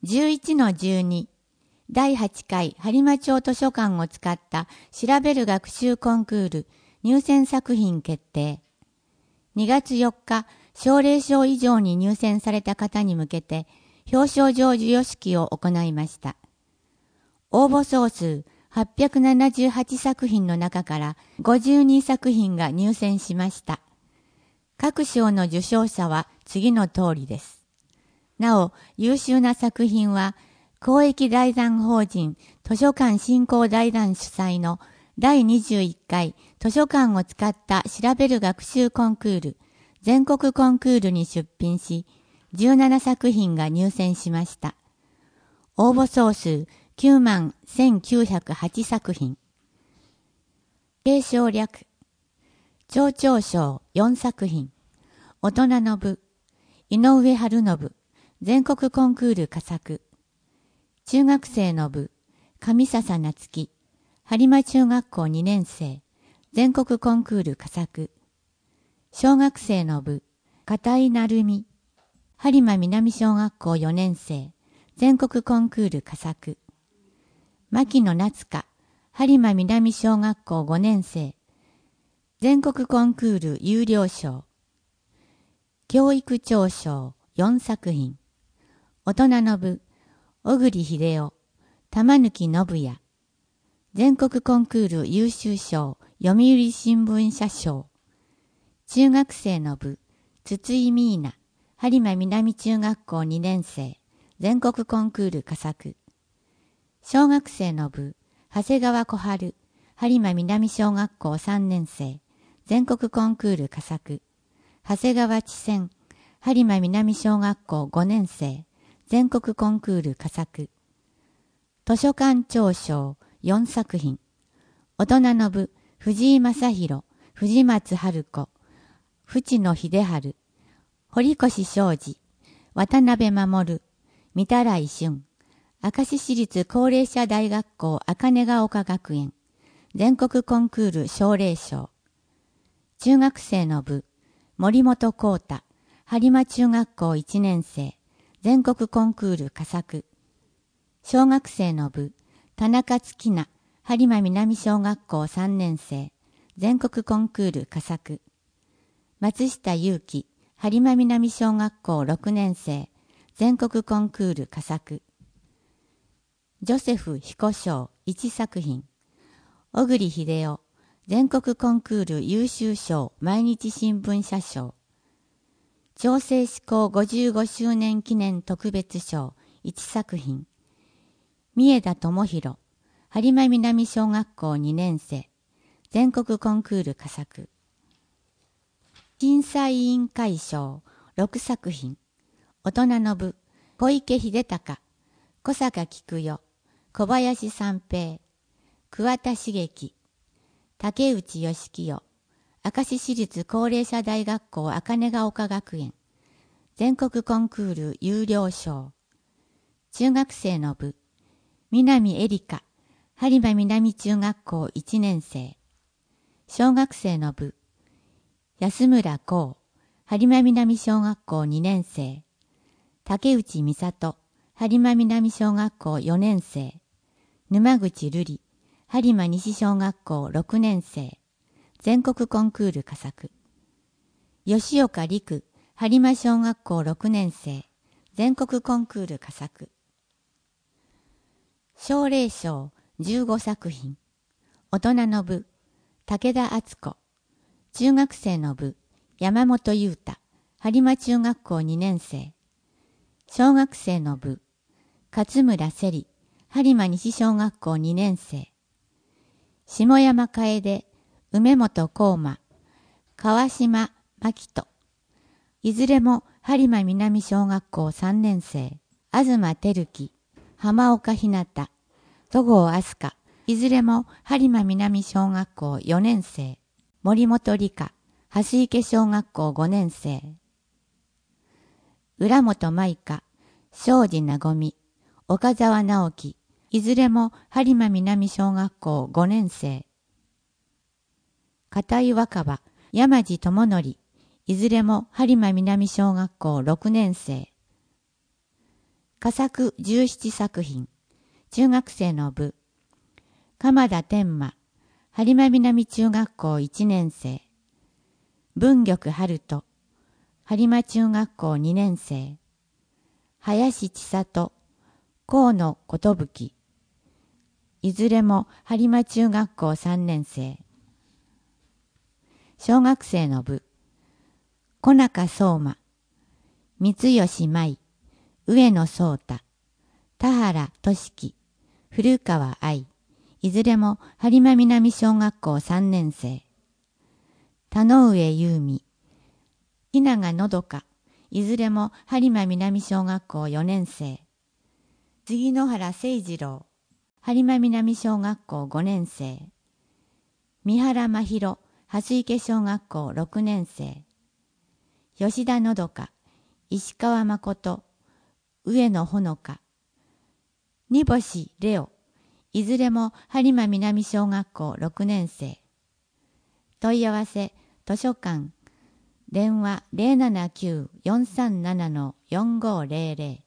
11-12 第8回播磨町図書館を使った調べる学習コンクール入選作品決定。2月4日、奨励賞以上に入選された方に向けて表彰状授与式を行いました。応募総数878作品の中から52作品が入選しました。各賞の受賞者は次の通りです。なお、優秀な作品は、公益財団法人図書館振興財団主催の第21回図書館を使った調べる学習コンクール全国コンクールに出品し、17作品が入選しました。応募総数91,908作品。継承略。町長賞4作品。大人の部。井上春信。全国コンクール佳作。中学生の部。上笹夏樹。播磨中学校2年生。全国コンクール佳作。小学生の部。片井成美。播磨南小学校4年生。全国コンクール佳作。牧野夏香。播磨南小学校5年生。全国コンクール優良賞。教育長賞4作品。大人の部。小栗秀夫。玉貫信也。全国コンクール優秀賞読売新聞社賞。中学生の部。筒井ミーナ。播磨南中学校2年生。全国コンクール佳作。小学生の部。長谷川小春。播磨南小学校3年生。全国コンクール佳作。長谷川知仙。播磨南小学校5年生。全国コンクール佳作。図書館長賞4作品。大人の部。藤井正宏。藤松春子。淵野秀治。堀越昌司。渡辺守。御手洗俊。明石市立高齢者大学校茜ヶ丘学園。全国コンクール奨励賞。中学生の部。森本幸太。播磨中学校1年生。全国コンクール佳作。小学生の部。田中月菜。播磨南小学校3年生。全国コンクール佳作。松下祐樹。播磨南小学校6年生。全国コンクール佳作。ジョセフ彦賞1作品。小栗秀夫。全国コンクール優秀賞毎日新聞社賞。調整施行55周年記念特別賞1作品。三枝智弘。播磨南小学校2年生。全国コンクール佳作。審査委員会賞6作品。大人の部。小池秀隆。小坂菊代。小林三平。桑田茂樹。竹内義清。明石市立高齢者大学校茜ヶ丘学園。全国コンクール優良賞。中学生の部。南エリカ。播磨南中学校1年生。小学生の部。安村光。播磨南小学校2年生。竹内美里。播磨南小学校4年生。沼口瑠璃。播磨西小学校6年生。全国コンクール佳作。吉岡陸。播磨小学校6年生。全国コンクール佳作。奨励賞15作品。大人の部。武田敦子。中学生の部。山本裕太。播磨中学校2年生。小学生の部。勝村せり。播磨西小学校2年生。下山楓。梅本幸馬。川島真希人。いずれも播磨南小学校3年生。東照樹。浜岡ひなた。戸郷飛鳥。いずれも播磨南小学校4年生。森本理香。蓮池小学校5年生。浦本舞香。庄司なごみ。岡沢直樹。いずれも播磨南小学校5年生。片井若葉。山地智則。いずれも播磨南小学校6年生。 佳作17作品、中学生の部、鎌田天馬、播磨南中学校1年生、文玉春人、播磨中学校2年生、林千里、河野寿、いずれも播磨中学校3年生。小学生の部、小中相馬、三吉舞、上野壮太、田原俊樹、古川愛、いずれも播磨南小学校3年生。田上優美、日永のどか、いずれも播磨南小学校4年生。杉野原誠二郎、播磨南小学校5年生。三原真弘、蓮池小学校6年生。吉田のどか、石川誠、上野ほのか、煮干レオ、いずれも播磨南小学校6年生。問い合わせ、図書館、電話 079-437-4500